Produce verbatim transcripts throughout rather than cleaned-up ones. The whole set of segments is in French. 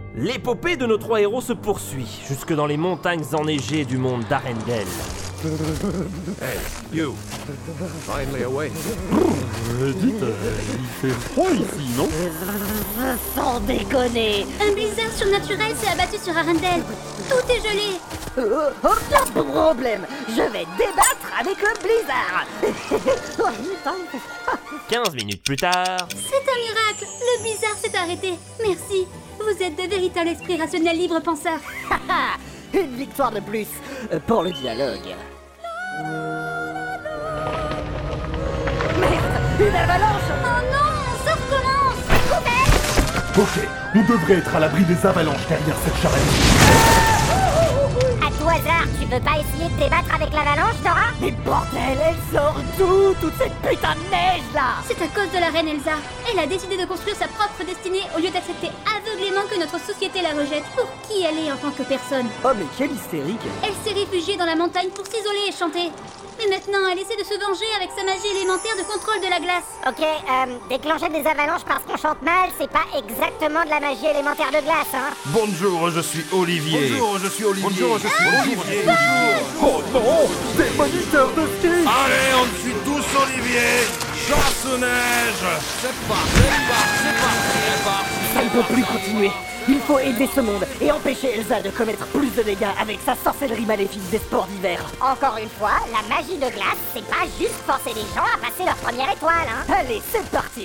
L'épopée de nos trois héros se poursuit, jusque dans les montagnes enneigées du monde d'Arendelle. Hey, you! Finally awake. Euh, dites, euh, il fait froid ici, non? Sans déconner. Un blizzard surnaturel s'est abattu sur Arendelle. Tout est gelé. Euh, aucun problème. Je vais débattre avec le blizzard. Oh, putain, il fait froid. quinze minutes plus tard... C'est un miracle. Le blizzard s'est arrêté. Merci. Vous êtes de véritables esprits rationnels libres penseurs. Une victoire de plus euh, pour le dialogue. Merde, une avalanche. Oh non, ça recommence. Ok, on devrait être à l'abri des avalanches derrière cette charrette. À tout hasard, tu veux pas essayer de débattre avec l'avalanche, Dora? Mais bordel, elle sort d'où toute cette putain de neige là? C'est à cause de la reine Elsa. Elle a décidé de construire sa propre destinée au lieu d'accepter aveuglément que notre société la rejette pour qui elle est en tant que personne. Oh mais quelle hystérique. Elle s'est réfugiée dans la montagne pour s'isoler et chanter. Mais maintenant, elle essaie de se venger avec sa magie élémentaire de contrôle de la glace. Ok, euh, déclencher des avalanches parce qu'on chante mal, c'est pas exactement de la magie élémentaire de glace, hein? Bonjour, je suis Olivier. Bonjour, je suis Olivier. Bonjour, je suis Olivier. Oh non, des moniteurs de ski. Allez, on suit tous Olivier. Chasse aux neiges. C'est parti, c'est parti, c'est parti, c'est parti. Ça ne peut plus continuer. Il faut aider ce monde et empêcher Elsa de commettre plus de dégâts avec sa sorcellerie maléfique des sports d'hiver. Encore une fois, la magie de glace, c'est pas juste forcer les gens à passer leur première étoile, hein? Allez, c'est parti.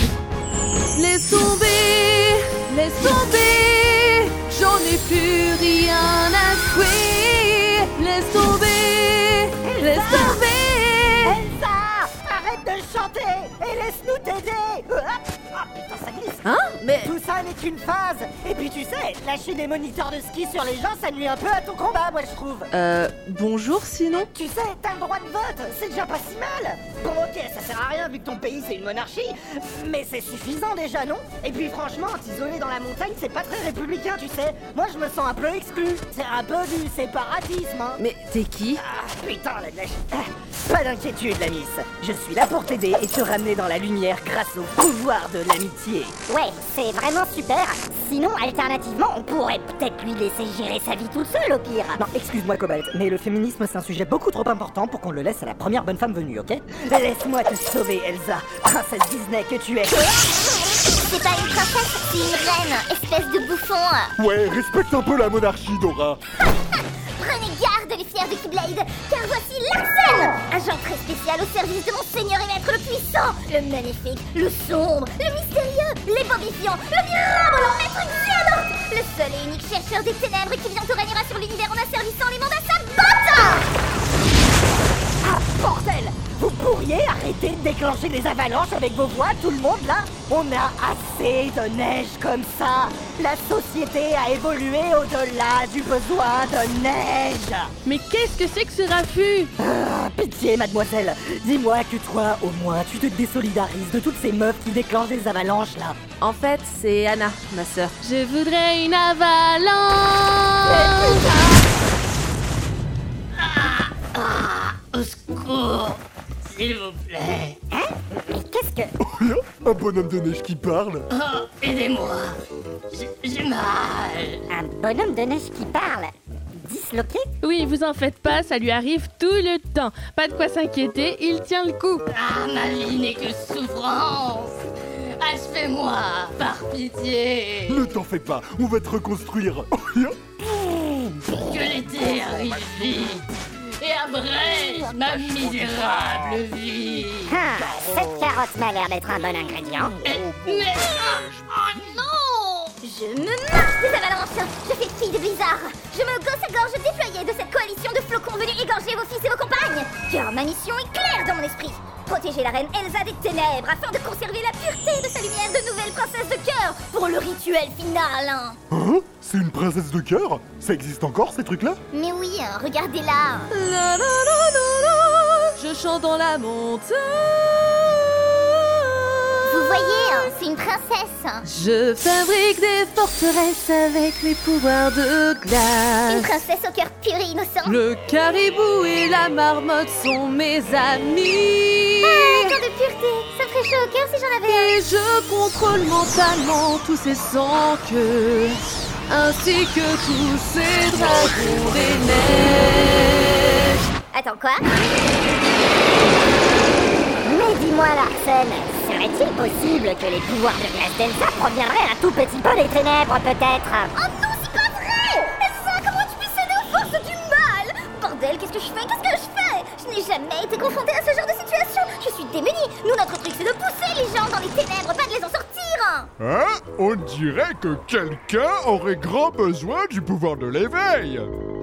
Laisse tomber, laisse tomber, j'en ai plus rien à jouer. Laisse tomber, laisse tomber. Elsa, arrête de chanter et laisse-nous t'aider. Hop. Ah putain, ça glisse. Hein? Mais... Tout ça n'est qu'une phase. Et puis tu sais, lâcher des moniteurs de ski sur les gens, ça nuit un peu à ton combat, moi je trouve. Euh... Bonjour sinon? Tu sais, t'as le droit de vote, c'est déjà pas si mal. Bon ok, ça sert à rien vu que ton pays c'est une monarchie, mais c'est suffisant déjà, non? Et puis franchement, t'isoler dans la montagne, c'est pas très républicain, tu sais. Moi je me sens un peu exclu. C'est un peu du séparatisme, hein. Mais t'es qui? Ah putain la neige. Ah, pas d'inquiétude la miss. Je suis là pour t'aider et te ramener dans la lumière grâce au pouvoir de l'amitié. Ouais, c'est vraiment super. Sinon, alternativement, on pourrait peut-être lui laisser gérer sa vie toute seule au pire. Non, excuse-moi Cobalt, mais le féminisme c'est un sujet beaucoup trop important pour qu'on le laisse à la première bonne femme venue, ok? Laisse-moi te sauver, Elsa, princesse Disney que tu es. C'est pas une princesse, c'est une reine, espèce de bouffon. Ouais, respecte un peu la monarchie, Dora. Prenez garde les fiers de Keyblade, car voici Larsen, agent très spécial au service de mon seigneur et maître le puissant, le magnifique, le sombre, le mystérieux, l'ébobifiant, le mirabolant maître Xehanort, le seul et unique chercheur des ténèbres qui bientôt régnera sur l'univers en asservissant les mondes à sa botte. Ah, bordel! Vous pourriez arrêter de déclencher des avalanches avec vos voix, tout le monde, là? On a assez de neige comme ça! La société a évolué au-delà du besoin de neige! Mais qu'est-ce que c'est que ce raffut? Ah, pitié, mademoiselle! Dis-moi que toi, au moins, tu te désolidarises de toutes ces meufs qui déclenchent des avalanches, là! En fait, c'est Anna, ma sœur. Je voudrais une avalanche. Au secours! S'il vous plaît! Hein? Mais qu'est-ce que... Oh là, un bonhomme de neige qui parle. Oh, aidez-moi! J'ai mal! Un bonhomme de neige qui parle? Disloqué? Oui, vous en faites pas, ça lui arrive tout le temps. Pas de quoi s'inquiéter, il tient le coup. Ah, ma vie n'est que souffrance! Achevez-moi, par pitié! Ne t'en fais pas, on va te reconstruire. Oh là. Que l'été arrive vite et abrège ma misérable vie! Ah, cette carotte m'a l'air d'être un bon ingrédient. Mais... Oh non! Je me marche des avalanches! Je fais fi des blizzards! Je me gosse à gorge déployée de cette coalition de flocons venus égorger vos fils et vos compagnes! Car ma mission est claire dans mon esprit! Protéger la reine Elsa des ténèbres afin de conserver la pureté de sa lumière de nouvelle princesse de cœur pour le rituel final! Hein. Hein? C'est une princesse de cœur? Ça existe encore, ces trucs-là? Mais oui, regardez-la! La, la, la, la, la, je chante dans la montagne. Vous voyez, c'est une princesse! Je fabrique des forteresses avec mes pouvoirs de Une glace. princesse au cœur pur et innocent! Le caribou et la marmotte sont mes amis. Ah, cœur de pureté! Ça me ferait chaud au cœur si j'en avais un! Et je contrôle mentalement tous ces sangs que ainsi que tous ces dragons des neiges. Attends, quoi? Mais dis-moi, Larsen, serait-il possible que les pouvoirs de glace d'Elsa proviendraient un tout petit peu des ténèbres, peut-être? Oh non, c'est pas vrai! Elsa, comment tu peux céder aux forces du mal? Bordel, qu'est-ce que je fais? Qu'est-ce que je fais? Je n'ai jamais été confrontée à ce genre de situation. Je suis démunie. Nous, notre truc, c'est de pousser les gens dans les ténèbres, pas de les en sortir. Hein? On dirait que quelqu'un aurait grand besoin du pouvoir de l'éveil.